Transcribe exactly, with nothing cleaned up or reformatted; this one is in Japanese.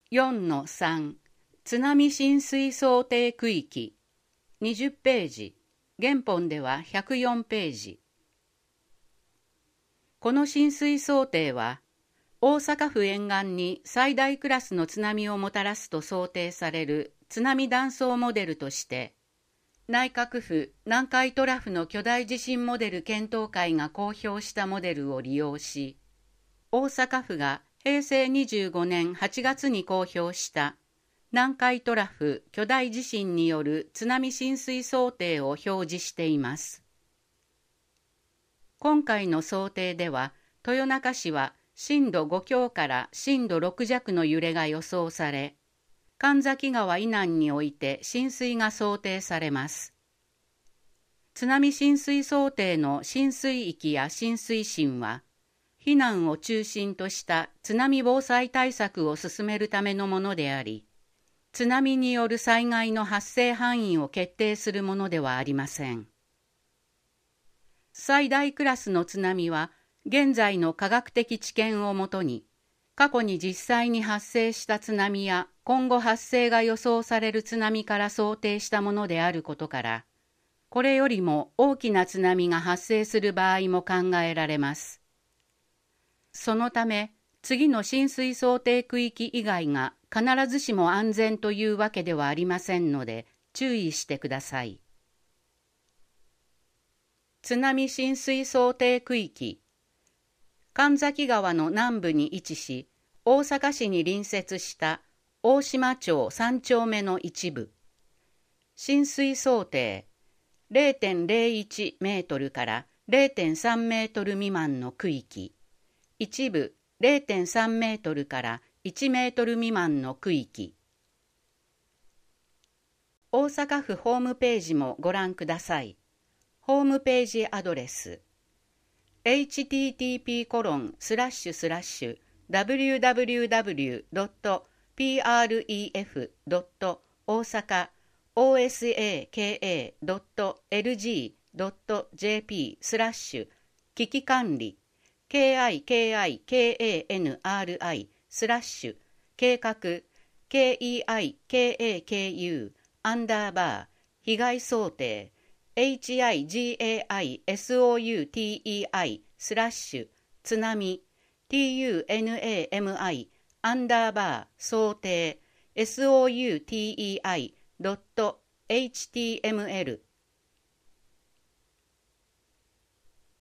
よんのさん 津波浸水想定区域にじゅっページ、原本ではひゃくよんページ。この浸水想定は、大阪府沿岸に最大クラスの津波をもたらすと想定される津波断層モデルとして、内閣府南海トラフの巨大地震モデル検討会が公表したモデルを利用し、大阪府がへいせいにじゅうごねんはちがつに公表した南海トラフ巨大地震による津波浸水想定を表示しています。今回の想定では、豊中市は震度ご強から震度ろく弱の揺れが予想され、神崎川以南において浸水が想定されます。津波浸水想定の浸水域や浸水深は、避難を中心とした津波防災対策を進めるためのものであり、津波による災害の発生範囲を決定するものではありません。最大クラスの津波は、現在の科学的知見をもとに、過去に実際に発生した津波や今後発生が予想される津波から想定したものであることから、これよりも大きな津波が発生する場合も考えられます。そのため、次の浸水想定区域以外が必ずしも安全というわけではありませんので、注意してください。津波浸水想定区域。神崎川の南部に位置し、大阪市に隣接した大島町さん丁目の一部。浸水想定 れいてんれいいち メートルから れいてんさん メートル未満の区域。一部 れいてんさん メートルからいちメートル未満の区域。大阪府ホームページもご覧ください。ホームページアドレス エイチティーティーピーコロンスラッシュスラッシュダブリューダブリューダブリュードットピーアールイーエフドット大阪 オーエスエーケーエードットエルジードットジェーピースラッシュ危機管理 ケーアイケーアイケーエーエヌアールアイ スラッシュ計画 ケーイーアイケーエーケーユー アンダーバー被害想定 エイチアイジーエーアイエスオーユーティーイーアイ スラッシュ津波 ティーユーエヌエーエムアイ アンダーバー想定 エスオーユーティーイーアイ ドット エイチティーエムエル